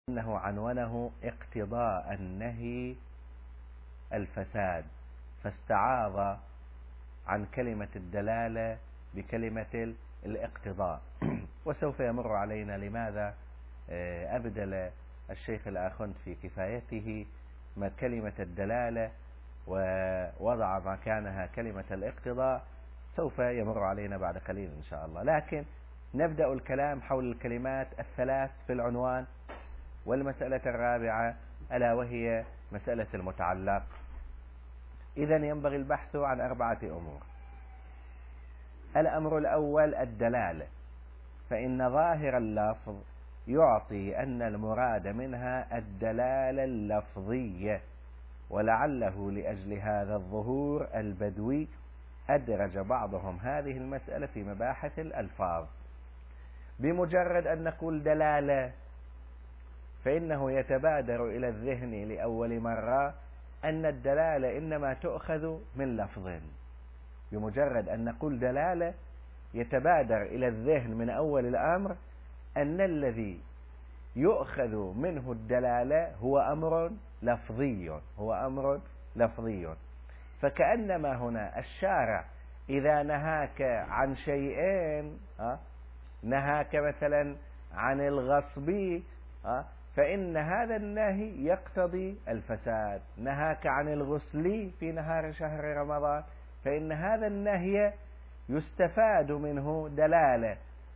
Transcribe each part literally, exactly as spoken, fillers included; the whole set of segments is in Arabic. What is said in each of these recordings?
أنه عنونه اقتضاء النهي الفساد، فاستعاض عن كلمة الدلالة بكلمة الاقتضاء. وسوف يمر علينا لماذا أبدل الشيخ الآخوند في كفايته ما كلمة الدلالة ووضع مكانها كلمة الاقتضاء، سوف يمر علينا بعد قليل إن شاء الله. لكن نبدأ الكلام حول الكلمات الثلاث في العنوان، والمسألة الرابعة ألا وهي مسألة المتعلق. إذن ينبغي البحث عن أربعة أمور. الأمر الأول الدلالة، فإن ظاهر اللفظ يعطي أن المراد منها الدلالة اللفظية، ولعله لأجل هذا الظهور البدوي أدرج بعضهم هذه المسألة في مباحث الألفاظ. بمجرد أن نقول دلالة فإنه يتبادر إلى الذهن لأول مرة أن الدلالة إنما تؤخذ من لفظ. بمجرد أن نقول دلالة يتبادر إلى الذهن من أول الأمر أن الذي يؤخذ منه الدلالة هو أمر لفظي، هو أمر لفظي. فكأنما هنا الشارع إذا نهاك عن شيئين، نهاك مثلا عن الغصب، فإن هذا النهي يقتضي الفساد. نهاك عن الغسل في نهار شهر رمضان، فإن هذا النهي يستفاد منه دلالة،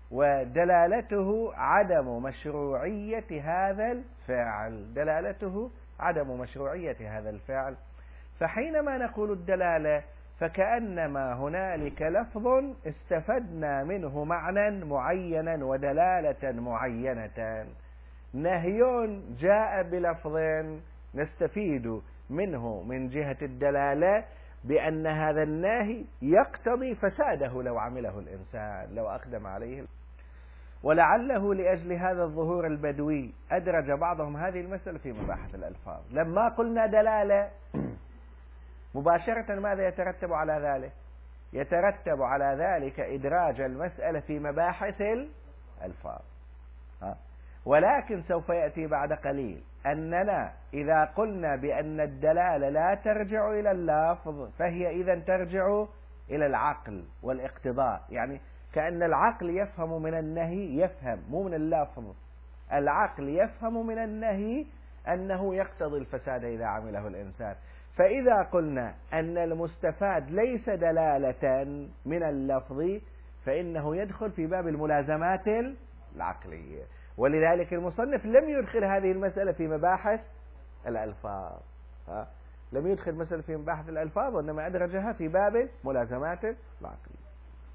ودلالته عدم مشروعية هذا الفعل، دلالته عدم مشروعية هذا الفعل. فحينما نقول الدلالة فكأنما هنالك لفظ استفدنا منه معنى معينا ودلالة معينة. نهي جاء بلفظ نستفيد منه من جهة الدلالة بأن هذا النهي يقتضي فساده لو عمله الإنسان، لو أقدم عليه. ولعله لأجل هذا الظهور البدوي أدرج بعضهم هذه المسألة في مباحث الألفاظ. لما قلنا دلالة مباشرة ماذا يترتب على ذلك؟ يترتب على ذلك إدراج المسألة في مباحث الألفاظ. ولكن سوف يأتي بعد قليل أننا إذا قلنا بأن الدلالة لا ترجع إلى اللفظ فهي إذن ترجع إلى العقل والاقتضاء. يعني كأن العقل يفهم من النهي، يفهم مو من اللفظ، العقل يفهم من النهي أنه يقتضي الفساد إذا عمله الإنسان. فإذا قلنا أن المستفاد ليس دلالة من اللفظ فإنه يدخل في باب الملازمات العقلية. ولذلك المصنف لم يدخل هذه المسألة في مباحث الألفاظ، ها؟ لم يدخل مسألة في مباحث الألفاظ، وإنما أدرجها في باب ملازمات العقلية.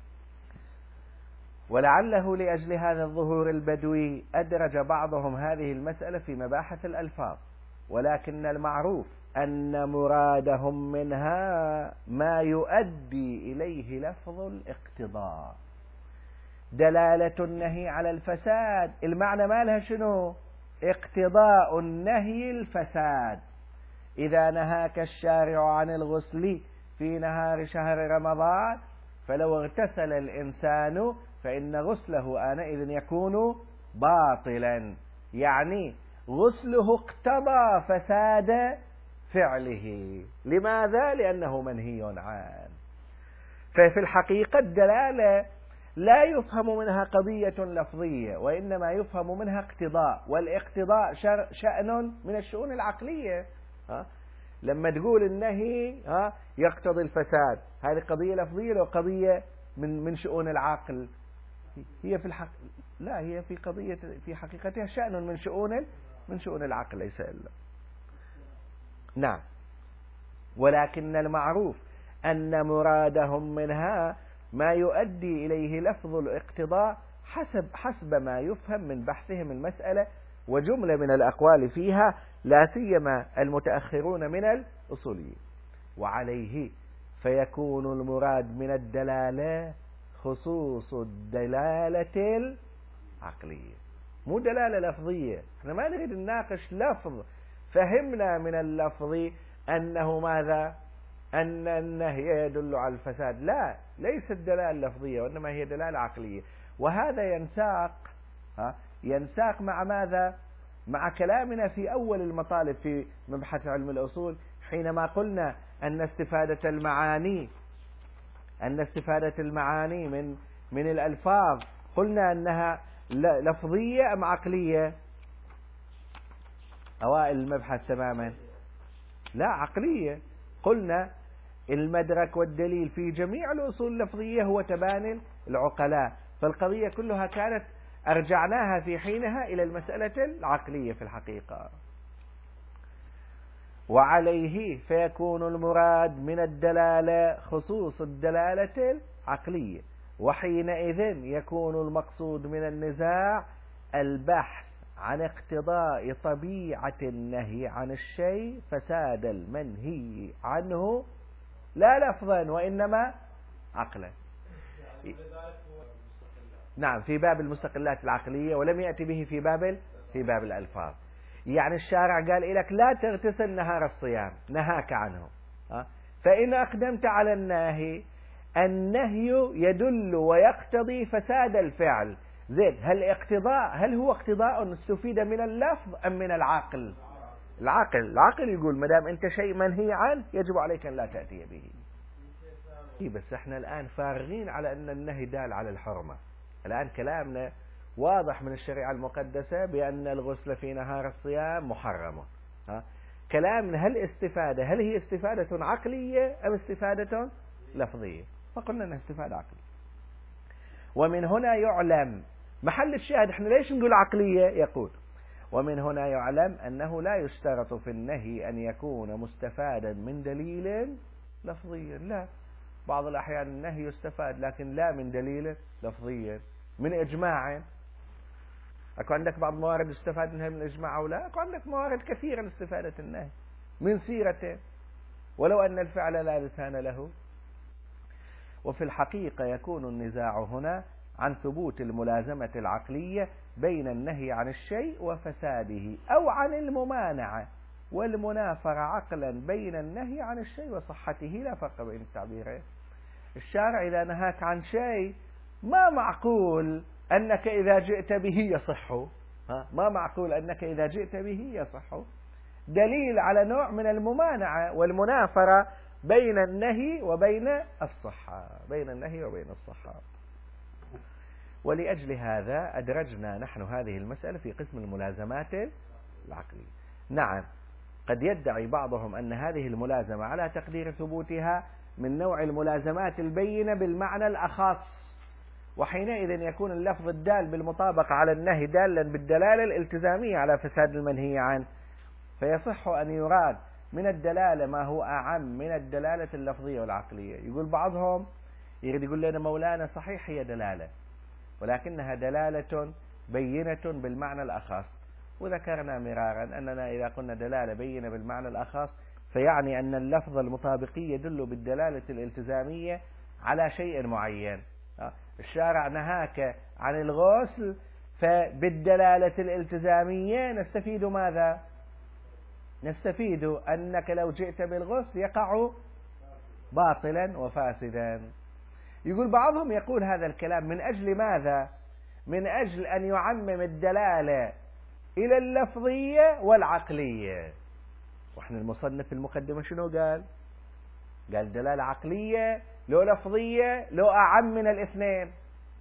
ولعله لأجل هذا الظهور البدوي أدرج بعضهم هذه المسألة في مباحث الألفاظ، ولكن المعروف أن مرادهم منها ما يؤدي إليه لفظ الاقتضاء. دلالة النهي على الفساد المعنى مالها شنو؟ اقتضاء النهي الفساد. إذا نهاك الشارع عن الغسل في نهار شهر رمضان فلو اغتسل الإنسان فإن غسله آنئذ يكون باطلا، يعني غسله اقتضى فساد فعله. لماذا؟ لأنه منهي عنه. ففي الحقيقة الدلالة لا يفهم منها قضية لفظية، وإنما يفهم منها اقتضاء، والاقتضاء شأن من الشؤون العقلية. ها؟ لما تقول النهي ها يقتضي الفساد، هذه قضية لفظية لو قضية من من شؤون العقل؟ هي في الحق لا، هي في قضية في حقيقتها شأن من شؤون من شؤون العقل ليس إلا. نعم. ولكن المعروف أن مرادهم منها ما يؤدي إليه لفظ الاقتضاء حسب حسب ما يفهم من بحثهم المسألة، وجملة من الأقوال فيها لا سيما المتأخرون من الأصوليين. وعليه فيكون المراد من الدلالة خصوص الدلالة العقلية، مو دلالة لفظية. احنا ما نريد نناقش لفظ فهمنا من اللفظ أنه ماذا؟ أن النهي يدل على الفساد. لا، ليست دلالة لفظية وإنما هي دلالة عقلية. وهذا ينساق ها ينساق مع ماذا؟ مع كلامنا في أول المطالب في مبحث علم الأصول حينما قلنا أن استفادة المعاني أن استفادة المعاني من من الألفاظ قلنا أنها لفظية أم عقلية؟ أوائل المبحث تماما لا عقلية. قلنا المدرك والدليل في جميع الأصول اللفظية هو تباني العقلاء، فالقضية كلها كانت أرجعناها في حينها إلى المسألة العقلية في الحقيقة. وعليه فيكون المراد من الدلالة خصوص الدلالة العقلية، وحينئذ يكون المقصود من النزاع البحث عن اقتضاء طبيعة النهي عن الشيء فساد المنهي عنه لا لفظا وإنما عقلا. نعم في باب المستقلات العقلية، ولم يأتي به في باب في باب الألفاظ. يعني الشارع قال لك لا تغتسل نهار الصيام، نهاك عنه، فإن أقدمت على الناهي النهي يدل ويقتضي فساد الفعل. زين، هل اقتضاء هل هو اقتضاء استفيد من اللفظ أم من العقل؟ العقل العقل يقول ما دام أنت شيء منهي عنه يجب عليك أن لا تأتي به. بس احنا الآن فارغين على أن النهي دال على الحرمة. الآن كلامنا واضح من الشريعة المقدسة بأن الغسل في نهار الصيام محرمة. ها؟ كلامنا هل استفادة هل هي استفادة عقلية أم استفادة لفظية؟ فقلنا أنها استفادة عقلية. ومن هنا يعلم محل الشاهد، احنا ليش نقول عقلية؟ يقول ومن هنا يعلم أنه لا يشترط في النهي أن يكون مستفادا من دليل لفظي. لا، بعض الأحيان النهي يستفاد لكن لا من دليل لفظي، من إجماع. أكو عندك بعض موارد يستفاد منها من الإجماع أو لا؟ أكو عندك موارد كثيرة لاستفادة النهي من سيرته ولو أن الفعل لا لسان له. وفي الحقيقة يكون النزاع هنا عن ثبوت الملازمة العقلية بين النهي عن الشيء وفساده، أو عن الممانعة والمنافرة عقلا بين النهي عن الشيء وصحته. لا فرق بين التعبيرين. الشارع إذا نهاك عن شيء ما معقول أنك إذا جئت به يصح، ما معقول أنك إذا جئت به يصح. دليل على نوع من الممانعة والمنافرة بين النهي وبين الصحة، بين النهي وبين الصحة. ولأجل هذا أدرجنا نحن هذه المسألة في قسم الملازمات العقلية. نعم، قد يدعي بعضهم أن هذه الملازمة على تقدير ثبوتها من نوع الملازمات البينة بالمعنى الأخص، وحينئذ يكون اللفظ الدال بالمطابقة على النهي دالا بالدلالة الالتزامية على فساد المنهي عنه، فيصح أن يراد من الدلالة ما هو أعم من الدلالة اللفظية والعقلية. يقول بعضهم يريد يقول لنا مولانا صحيح هي دلالة ولكنها دلالة بينة بالمعنى الأخص، وذكرنا مرارا أننا إذا قلنا دلالة بينة بالمعنى الأخص فيعني أن اللفظ المطابقي يدل بالدلالة الالتزامية على شيء معين. الشارع نهاك عن الغسل، فبالدلالة الالتزامية نستفيد ماذا؟ نستفيد أنك لو جئت بالغسل يقع باطلا وفاسدا. يقول بعضهم يقول هذا الكلام من أجل ماذا؟ من أجل أن يعمم الدلالة إلى اللفظية والعقلية. وإحنا المصنف المقدمة شنو قال؟ قال دلالة عقلية لو لفظية لو أعم من الاثنين.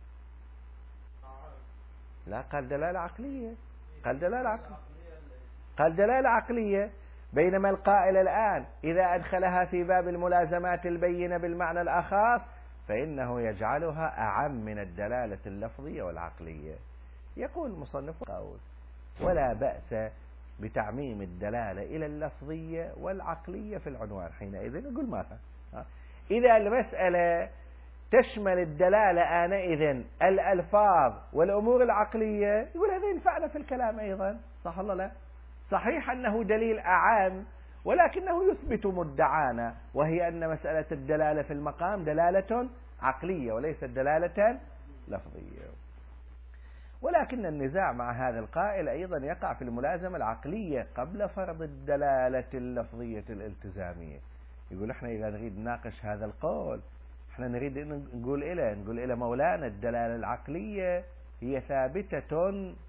لا، قال دلالة عقلية، قال دلالة عقلية قال دلالة عقلية. بينما القائل الآن إذا أدخلها في باب الملازمات البينة بالمعنى الأخص فإنه يجعلها أعم من الدلالة اللفظية والعقلية. يقول المصنف قول ولا بأس بتعميم الدلالة إلى اللفظية والعقلية في العنوان. حينئذ نقول ماذا؟ إذا المسألة تشمل الدلالة آنئذ الألفاظ والأمور العقلية يقول هذا ينفعنا في الكلام أيضا، صح ولا لا؟ صحيح أنه دليل أعام ولكنه يثبت مدعانا، وهي أن مسألة الدلالة في المقام دلالة عقلية وليست دلالة لفظية. ولكن النزاع مع هذا القائل أيضا يقع في الملازمة العقلية قبل فرض الدلالة اللفظية الالتزامية. يقول احنا إذا نريد نناقش هذا القول احنا نريد نقول إلى نقول إلى مولانا الدلالة العقلية هي ثابتة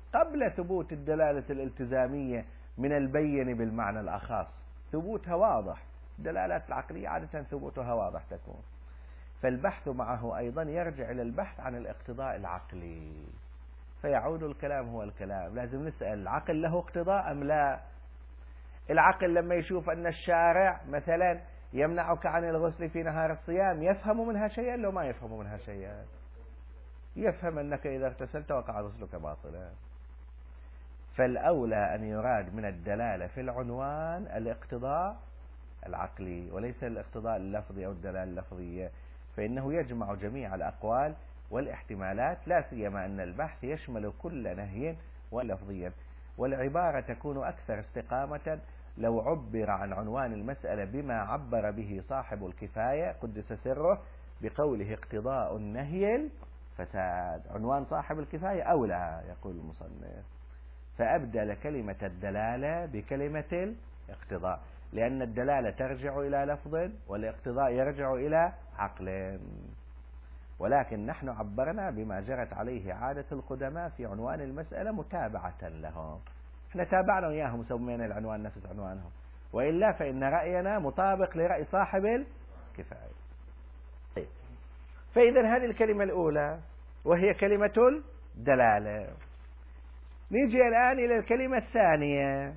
قبل ثبوت الدلالة الالتزامية من البين بالمعنى الأخص، ثبوتها واضح. الدلالات العقلية عادة ثبوتها واضح تكون. فالبحث معه أيضا يرجع إلى البحث عن الاقتضاء العقلي، فيعود الكلام هو الكلام. لازم نسأل العقل له اقتضاء أم لا؟ العقل لما يشوف أن الشارع مثلا يمنعك عن الغسل في نهار الصيام يفهم منها شيئا لو ما يفهم منها شيئا؟ يفهم أنك إذا اغتسلت وقع غسلك باطلا. فالأولى أن يراد من الدلالة في العنوان الاقتضاء العقلي وليس الاقتضاء اللفظي أو الدلالة اللفظية، فإنه يجمع جميع الأقوال والاحتمالات، لا سيما أن البحث يشمل كل نهي ولفظيا، والعبارة تكون أكثر استقامة لو عبر عن عنوان المسألة بما عبر به صاحب الكفاية قدس سره بقوله اقتضاء النهي الفساد. عنوان صاحب الكفاية أولى يقول المصنف، فأبدل كلمة الدلالة بكلمة الاقتضاء، لأن الدلالة ترجع إلى لفظ والاقتضاء يرجع إلى عقل. ولكن نحن عبرنا بما جرت عليه عادة القدماء في عنوان المسألة متابعة لهم. احنا تابعنا وياهم وسمينا العنوان نفس عنوانهم، وإلا فإن رأينا مطابق لرأي صاحب الكفاية. طيب. فإذا هذه الكلمة الأولى وهي كلمة الدلالة. نيجي الآن إلى الكلمة الثانية.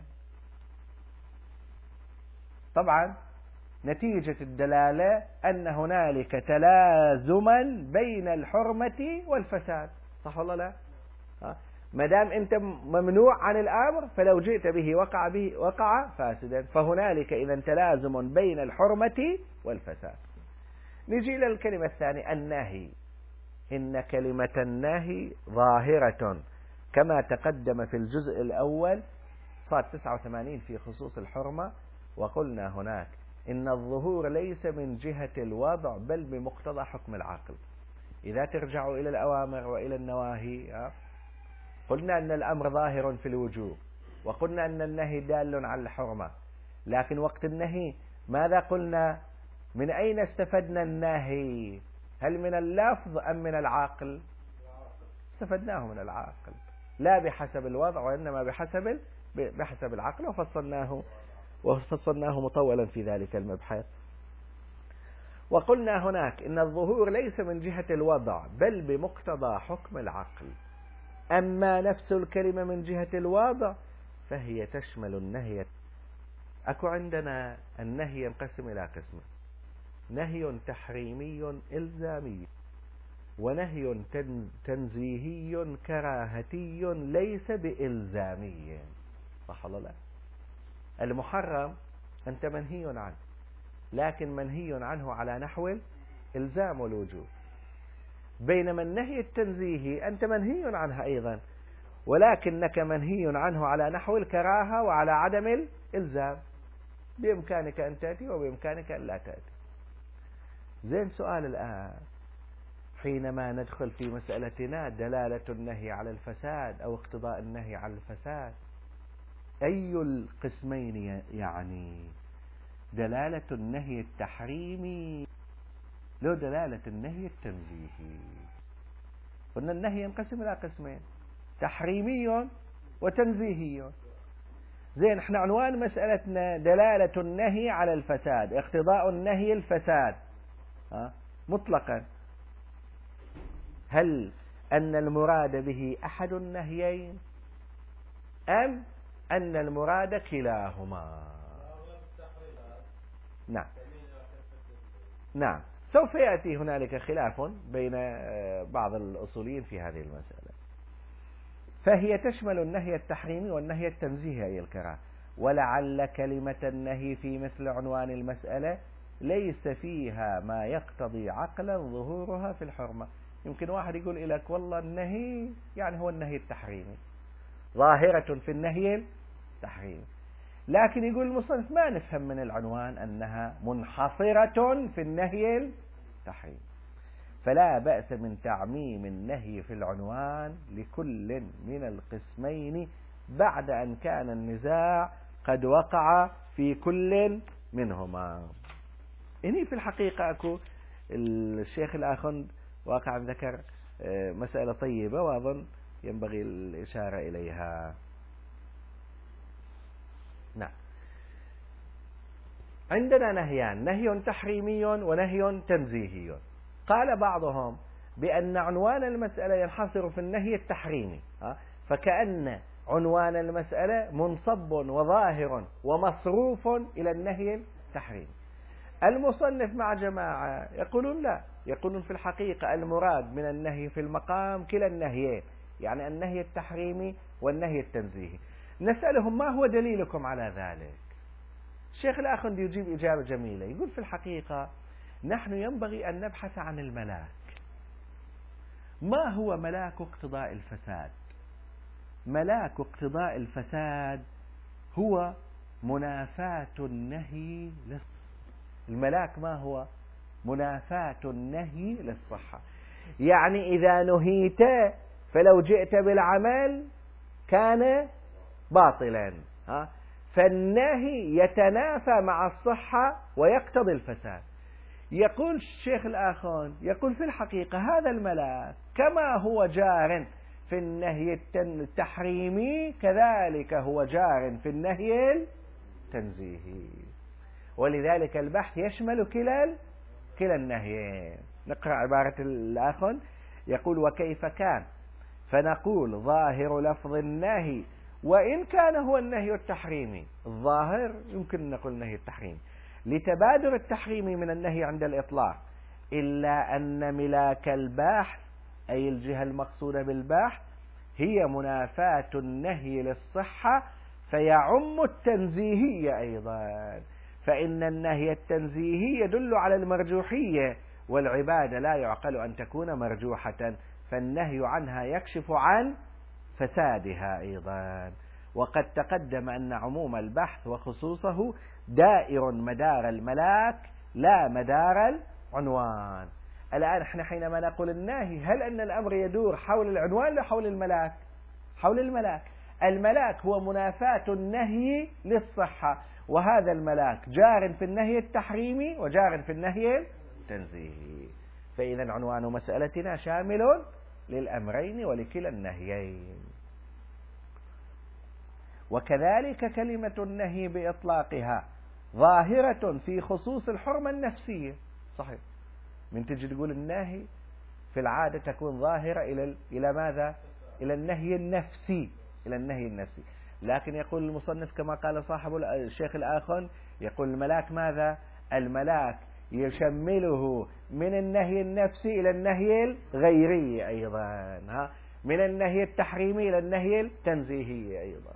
طبعا نتيجة الدلالة أن هنالك تلازما بين الحرمة والفساد، صح ولا لا؟ ما دام أنت ممنوع عن الأمر فلو جئت به وقع به وقع فاسدا، فهنالك إذا تلازم بين الحرمة والفساد. نجي إلى الكلمة الثانية النهي. إن كلمة النهي ظاهرة كما تقدم في الجزء الأول صاد تسعة وثمانين في خصوص الحرمة، وقلنا هناك إن الظهور ليس من جهة الوضع بل بمقتضى حكم العقل. إذا ترجع إلى الأوامر وإلى النواهي قلنا أن الأمر ظاهر في الوجوب، وقلنا أن النهي دال على الحرمة، لكن وقت النهي ماذا قلنا؟ من أين استفدنا النهي؟ هل من اللفظ أم من العقل؟ استفدناه من العقل، لا بحسب الوضع وإنما بحسب بحسب العقل، وفصلناه وفصلناه مطولا في ذلك المبحث. وقلنا هناك إن الظهور ليس من جهة الوضع بل بمقتضى حكم العقل. أما نفس الكلمة من جهة الوضع فهي تشمل النهي. أكو عندنا النهي ينقسم إلى قسمين: نهي تحريمي إلزامي، ونهي تنزيهي كراهتي ليس بإلزامي، صح ولا لا؟ المحرم أنت منهي عنه، لكن منهي عنه على نحو الإلزام والوجوب، بينما النهي التنزيهي أنت منهي عنها أيضا، ولكنك منهي عنه على نحو الكراهة وعلى عدم الإلزام، بإمكانك أن تأتي وبإمكانك أن لا تأتي. زين، سؤال الآن حينما ندخل في مسألتنا دلالة النهي على الفساد أو اقتضاء النهي على الفساد، أي القسمين يعني؟ دلالة النهي التحريمي لو دلالة النهي التنزيهي؟ قلنا النهي ينقسم إلى قسمين: تحريمي وتنزيهي. زين، احنا عنوان مسألتنا دلالة النهي على الفساد، اقتضاء النهي الفساد ها؟ مطلقا، هل أن المراد به أحد النهيين أم أن المراد كلاهما؟ نعم نعم سوف يأتي هنالك خلاف بين بعض الأصوليين في هذه المسألة. فهي تشمل النهي التحريمي والنهي التنزيهي أي الكراهة. ولعل كلمة النهي في مثل عنوان المسألة ليس فيها ما يقتضي عقلا ظهورها في الحرمة. يمكن واحد يقول لك والله النهي يعني هو النهي التحريمي، ظاهرة في النهي التحريمي، لكن يقول المصنف ما نفهم من العنوان أنها منحصرة في النهي التحريمي، فلا بأس من تعميم النهي في العنوان لكل من القسمين بعد أن كان النزاع قد وقع في كل منهما. إني في الحقيقة أكو الشيخ الآخند واقع ذكر مسألة طيبة، وأظن ينبغي الإشارة إليها. نعم. عندنا نهيان، نهي تحريمي ونهي تنزيهي. قال بعضهم بأن عنوان المسألة ينحصر في النهي التحريمي، فكأن عنوان المسألة منصب وظاهر ومصروف إلى النهي التحريمي. المصنف مع جماعة يقولون لا، يقولون في الحقيقة المراد من النهي في المقام كلا النهيين، يعني النهي التحريمي والنهي التنزيهي. نسألهم ما هو دليلكم على ذلك؟ الشيخ الآخوندي يجيب إجابة جميلة، يقول في الحقيقة نحن ينبغي أن نبحث عن الملاك. ما هو ملاك اقتضاء الفساد؟ ملاك اقتضاء الفساد هو منافاة النهي للصحة. الملاك ما هو؟ منافاة النهي للصحة. يعني إذا نهيت فلو جئت بالعمل كان باطلا، فالنهي يتنافى مع الصحة ويقتضي الفساد. يقول الشيخ الآخون، يقول في الحقيقة هذا الملاك كما هو جار في النهي التحريمي كذلك هو جار في النهي التنزيهي، ولذلك البحث يشمل كلا كلا النهيين. نقرأ عبارة الآخون، يقول وكيف كان، فنقول ظاهر لفظ النهي وإن كان هو النهي التحريمي، الظاهر يمكن نقول النهي التحريمي لتبادر التحريم من النهي عند الإطلاق، إلا أن ملاك الباحث أي الجهة المقصودة بالباحث هي منافاة النهي للصحة، فيعم التنزيهية أيضا، فإن النهي التنزيهي يدل على المرجوحية، والعبادة لا يعقل أن تكون مرجوحة، فالنهي عنها يكشف عن فسادها أيضا. وقد تقدم أن عموم البحث وخصوصه دائر مدار الملاك لا مدار العنوان. الآن احنا حينما نقول الناهي، هل أن الأمر يدور حول العنوان لا حول الملاك؟ حول الملاك. الملاك هو منافاة النهي للصحة، وهذا الملاك جار في النهي التحريمي وجار في النهي التنزيهي، فإذا عنوان مسألتنا شامل للأمرين ولكلا النهيين. وكذلك كلمة النهي بإطلاقها ظاهرة في خصوص الحرمة النفسية. صحيح، من تجي تقول النهي في العادة تكون ظاهرة إلى إلى ماذا؟ إلى النهي النفسي، إلى النهي النفسي. لكن يقول المصنف كما قال صاحب الشيخ الآخون، يقول الملاك ماذا؟ الملاك يشمله من النهي النفسي إلى النهي الغيري أيضا، ها، من النهي التحريمي إلى النهي التنزيهي أيضا.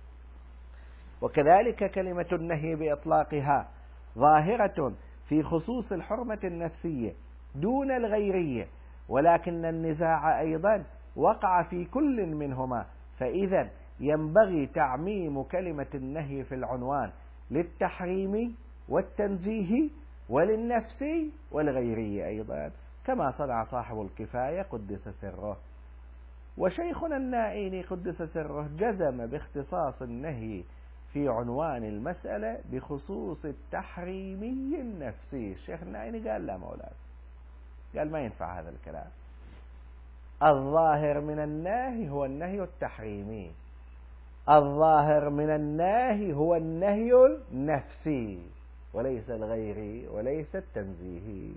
وكذلك كلمة النهي بإطلاقها ظاهرة في خصوص الحرمة النفسية دون الغيرية، ولكن النزاع أيضا وقع في كل منهما، فإذا ينبغي تعميم كلمة النهي في العنوان للتحريم والتنزيه وللنفسي والغيري أيضا، كما صنع صاحب الكفاية قدس سره. وشيخنا النائيني قدس سره جزم باختصاص النهي في عنوان المسألة بخصوص التحريمي النفسي. الشيخ النائيني قال لا مولانا، قال ما ينفع هذا الكلام، الظاهر من النهي هو النهي التحريمي، الظاهر من النهي هو النهي النفسي وليس الغيري وليس التنزيهي،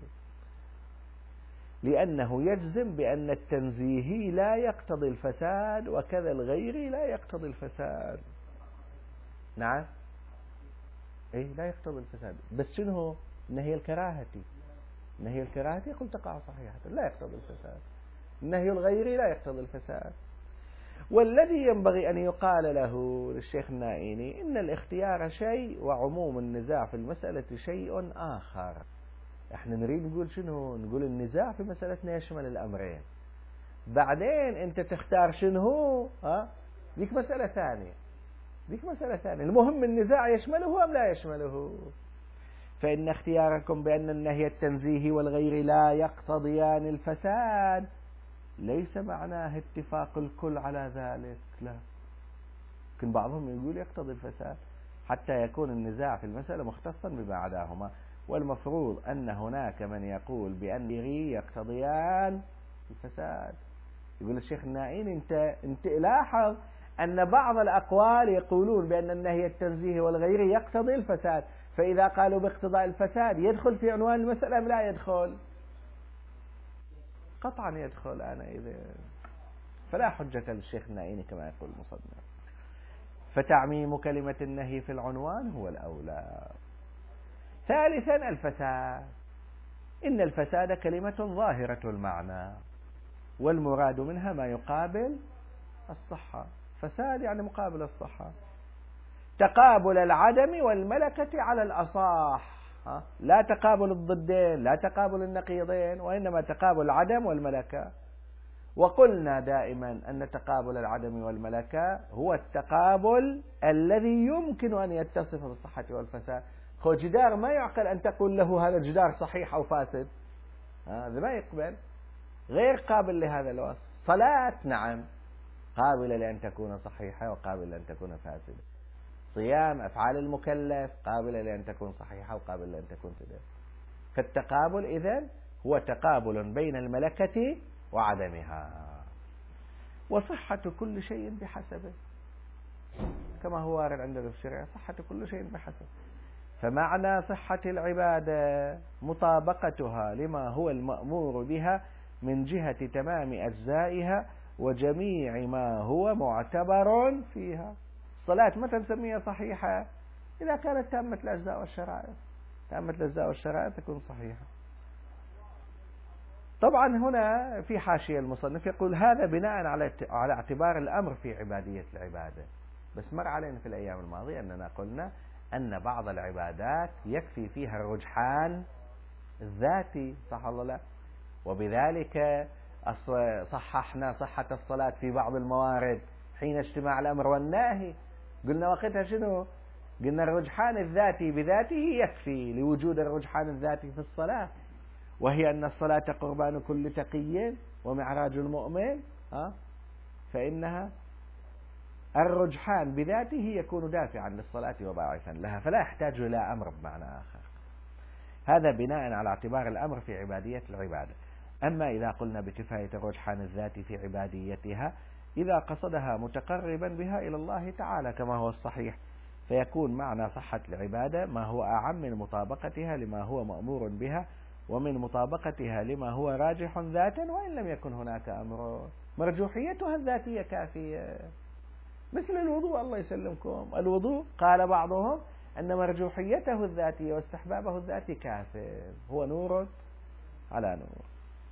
لأنه يجزم بأن التنزيهي لا يقتضي الفساد وكذا الغيري لا يقتضي الفساد. نعم، إيه لا يقتضي الفساد، بس شنو هو؟ نهي الكراهتي، نهي الكراهتي قلت تقع صحيحة لا يقتضي الفساد، النهي الغيري لا يقتضي الفساد. والذي ينبغي أن يقال له للشيخ النائيني إن الاختيار شيء وعموم النزاع في المسألة شيء آخر. احنا نريد نقول شنو؟ نقول النزاع في مسألتنا يشمل الأمرين، بعدين انت تختار شنو هو، ها ديك مسألة ثانية، ديك مسألة ثانية، المهم النزاع يشمله أم لا يشمله. فإن اختياركم بأن النهي التنزيهي والغير لا يقتضيان الفساد ليس معناه اتفاق الكل على ذلك، لا، لكن بعضهم يقول يقتضي الفساد حتى يكون النزاع في المسألة مختصا بما عداهما، والمفروض أن هناك من يقول بأن يقتضيان الفساد يقول الشيخ النائين أنت, انت لاحظ أن بعض الأقوال يقولون بأن النهي التنزيهي والغيري يقتضي الفساد، فإذا قالوا باقتضاء الفساد يدخل في عنوان المسألة أم لا يدخل؟ قطعا يدخل. أنا إذا فلا حجة للشيخ النائين كما يقول المصنف. فتعميم كلمة النهي في العنوان هو الأولى. ثالثا الفساد. إن الفساد كلمة ظاهرة المعنى والمراد منها ما يقابل الصحة. فساد يعني مقابل الصحة. تقابل العدم والملكة على الأصح، لا تقابل الضدين، لا تقابل النقيضين، وإنما تقابل العدم والملكة. وقلنا دائما أن تقابل العدم والملكة هو التقابل الذي يمكن أن يتصف بالصحة والفساد. هو جدار ما يعقل أن تقول له هذا الجدار صحيح أو فاسد، هذا ما يقبل، غير قابل لهذا الوصف. صلاة نعم قابلة لأن تكون صحيحة وقابلة لأن تكون فاسدة. صيام أفعال المكلف قابلة لأن تكون صحيحة وقابلة لأن تكون فاسدة. فالتقابل إذن هو تقابل بين الملكة وعدمها. وصحة كل شيء بحسبه، كما هو وارد عندنا في الشريعة، صحة كل شيء بحسبه. فمعنى صحة العبادة مطابقتها لما هو المأمور بها من جهة تمام أجزائها وجميع ما هو معتبر فيها. الصلاة متى نسميها صحيحة؟ إذا كانت تامة الأجزاء والشرائط. تامة الأجزاء والشرائط تكون صحيحة. طبعا هنا في حاشية المصنف يقول هذا بناء على على اعتبار الأمر في عبادية العبادة. بس مر علينا في الأيام الماضية أننا قلنا أن بعض العبادات يكفي فيها الرجحان الذاتي، صح ولا لا؟ وبذلك صححنا صحة الصلاة في بعض الموارد حين اجتماع الأمر والنهي. قلنا وقتها شنو؟ قلنا الرجحان الذاتي بذاته يكفي لوجود الرجحان الذاتي في الصلاة، وهي أن الصلاة قربان كل تقي ومعراج المؤمن، أه؟ فإنها الرجحان بذاته يكون دافعا للصلاة وباعثا لها، فلا يحتاج إلى أمر بمعنى آخر. هذا بناء على اعتبار الأمر في عبادية العبادة. أما إذا قلنا بكفاية الرجحان الذاتي في عباديتها إذا قصدها متقربا بها إلى الله تعالى كما هو الصحيح، فيكون معنى صحة العبادة ما هو أعم من مطابقتها لما هو مأمور بها ومن مطابقتها لما هو راجح ذاتا، وإن لم يكن هناك أمر. مرجوحيتها الذاتية كافية، مثل الوضوء. الله يسلمكم، الوضوء قال بعضهم أن مرجوحيته الذاتية واستحبابه الذاتي كافٍ، هو نور على نور.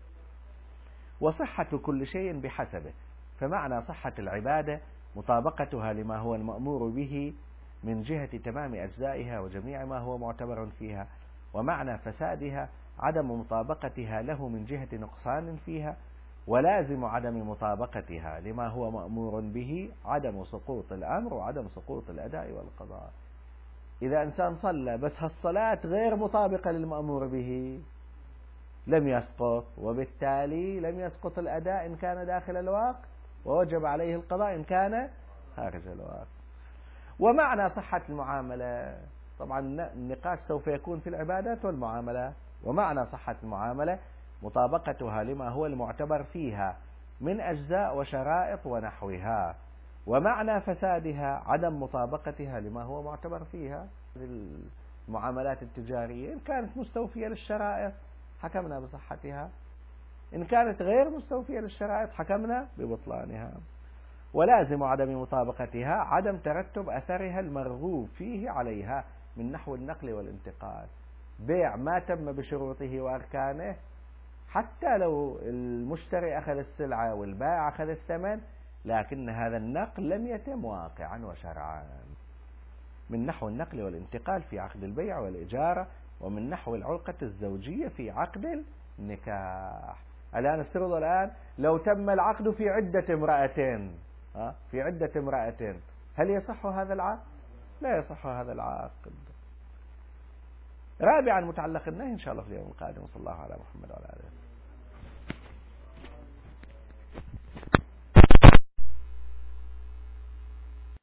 وصحة كل شيء بحسبه. فمعنى صحة العبادة مطابقتها لما هو المأمور به من جهة تمام أجزائها وجميع ما هو معتبر فيها. ومعنى فسادها عدم مطابقتها له من جهة نقصان فيها. ولازم عدم مطابقتها لما هو مأمور به عدم سقوط الأمر وعدم سقوط الأداء والقضاء. إذا إنسان صلى بس هالصلاة غير مطابقة للمأمور به لم يسقط، وبالتالي لم يسقط الأداء إن كان داخل الوقت، ووجب عليه القضاء إن كان خارج الوقت. ومعنى صحة المعاملة، طبعا النقاش سوف يكون في العبادات والمعاملة. ومعنى صحة المعاملة مطابقتها لما هو المعتبر فيها من أجزاء وشرائط ونحوها. ومعنى فسادها عدم مطابقتها لما هو معتبر فيها. المعاملات التجارية إن كانت مستوفية للشرائط حكمنا بصحتها، إن كانت غير مستوفية للشرائط حكمنا ببطلانها. ولازم عدم مطابقتها عدم ترتب أثرها المرغوب فيه عليها من نحو النقل والانتقال. بيع ما تم بشروطه وأركانه حتى لو المشتري أخذ السلعة والبائع أخذ الثمن، لكن هذا النقل لم يتم واقعا وشرعا. من نحو النقل والانتقال في عقد البيع والإجارة، ومن نحو العلاقة الزوجية في عقد النكاح. الآن افترض الآن لو تم العقد في عدة امرأتين، في عدة امرأتين، هل يصح هذا العقد؟ لا يصح هذا العقد. رابعا متعلق النهي إن شاء الله في اليوم القادم. صلى الله على محمد وعلى آله.